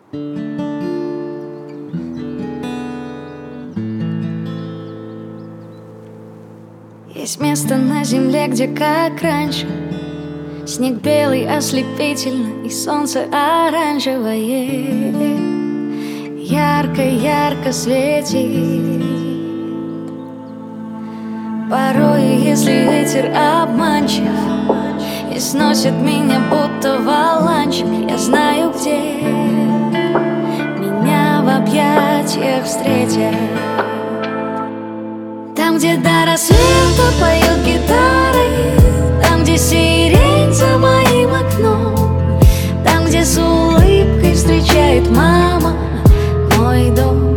Есть место на земле, где как раньше снег белый, ослепительно, и солнце оранжевое ярко-ярко светит. Порой, если ветер обманчив и сносит меня будто валанчик, я знаю, где меня в объятиях встретят. Там, где до рассвета поют гитары, там, где сирень за моим окном, там, где с улыбкой встречает мама мой дом.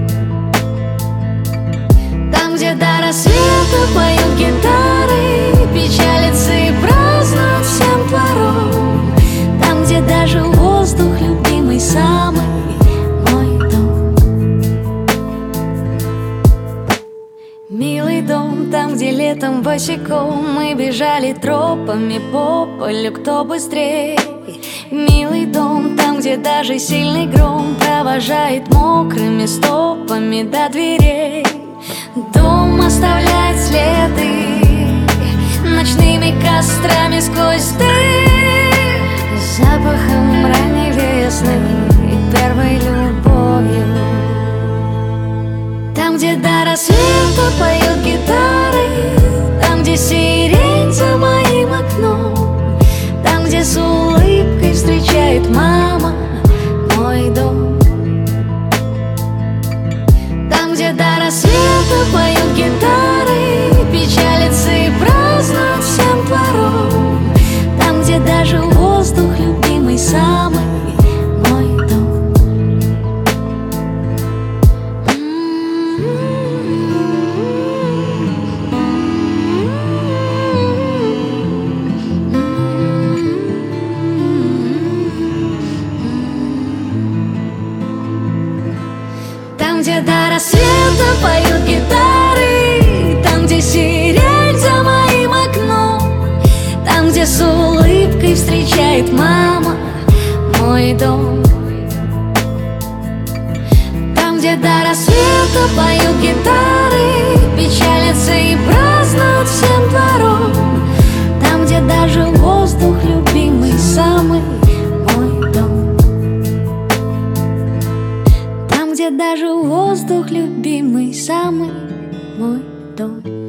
Там, где до рассвета поют гитары, печалятся и празднуют всем двором. Там, где даже воздух любимый самый мой дом. Милый дом, там, где летом босиком мы бежали тропами по полю, кто быстрее. Милый дом, там, где даже сильный гром провожает мокрыми стопами до дверей. Дом оставляет следы ночными кострами сквозь дым, запахом ранней весны и первой любовью. Там, где до рассвета поют гитары, там, где сирень за моим окном, там, где с улыбкой встречает мама мой дом. Там, где до рассвета поют гитары, печалятся и празднуют всем двором. Там, где даже воздух любимый самый мой дом. Там, где до рассвета поют гитары, там, где сирень за моим окном, там, где с улыбкой встречает мама мой дом. Там, где до рассвета поют гитары, печалятся и празднуют всем двором. Там, где даже воздух любимый самый мой дом. Там, где даже воздух любимый самый мой дом.